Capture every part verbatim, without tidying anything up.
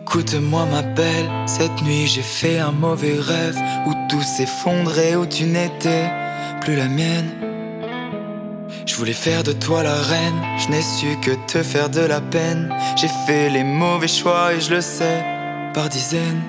Écoute-moi ma belle, cette nuit j'ai fait un mauvais rêve où tout s'effondrait, où tu n'étais plus la mienne. Je voulais faire de toi la reine, je n'ai su que te faire de la peine. J'ai fait les mauvais choix et je le sais par dizaines.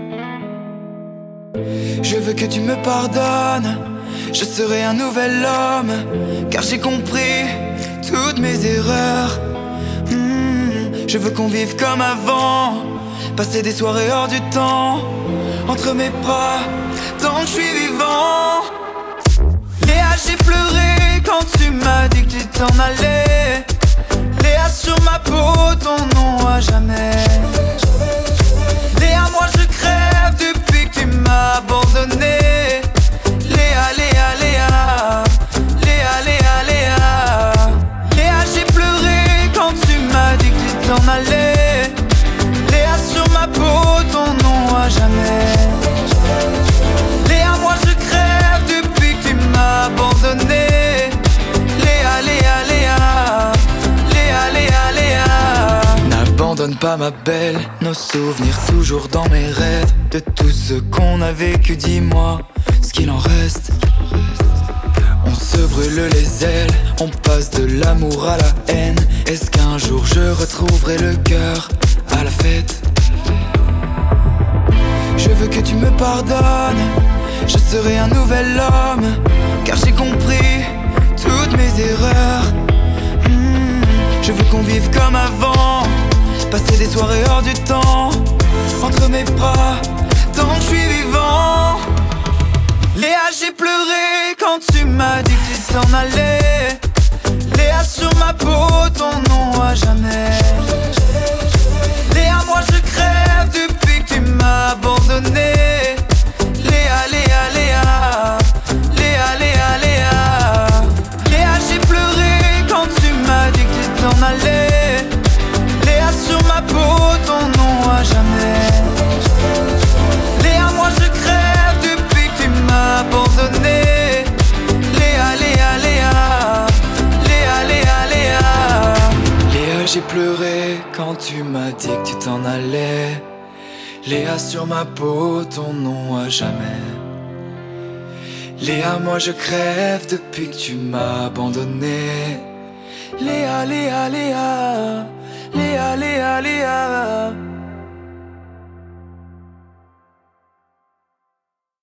Je veux que tu me pardonnes, je serai un nouvel homme, car j'ai compris toutes mes erreurs. mmh, Je veux qu'on vive comme avant, passer des soirées hors du temps, entre mes bras, tant que je suis vivant. Léa, j'ai pleuré quand tu m'as dit que tu t'en allais. Léa, sur ma peau, ton nom à jamais. Léa, moi je crève depuis que tu m'as abandonné. Léa, Léa, Léa, Léa, Léa, Léa. Léa, j'ai pleuré quand tu m'as dit que tu t'en allais. Léa, sur ma peau, ton nom à jamais. Léa, moi je crève depuis que tu m'as abandonné. Léa, Léa, Léa, Léa, Léa, Léa. N'abandonne pas ma belle, nos souvenirs toujours dans mes rêves. De tout ce qu'on a vécu, dis-moi ce qu'il en reste. On se brûle les ailes, on passe de l'amour à la haine. Est-ce qu'un jour je retrouverai le cœur à la fête? Je veux que tu me pardonnes, je serai un nouvel homme, car j'ai compris toutes mes erreurs. mmh, Je veux qu'on vive comme avant, passer des soirées hors du temps, entre mes bras, tant que je suis vivant. Léa, j'ai pleuré quand tu m'as dit que tu t'en allais. Léa, sur ma peau, ton nom à jamais. Léa, moi je crève depuis que tu m'as abandonné. Léa, Léa, Léa, Léa, Léa, Léa. Léa, j'ai pleuré quand tu m'as dit que tu t'en allais. Léa, sur ma peau, ton nom à jamais. Léa, moi je crève depuis que tu m'as abandonné. Léa, Léa, Léa, Léa, Léa, Léa. Léa, j'ai pleuré quand tu m'as dit que tu t'en allais. Léa, sur ma peau, ton nom à jamais. Léa, moi je crève depuis que tu m'as abandonné. Léa, Léa, Léa, Léa, Léa, Léa.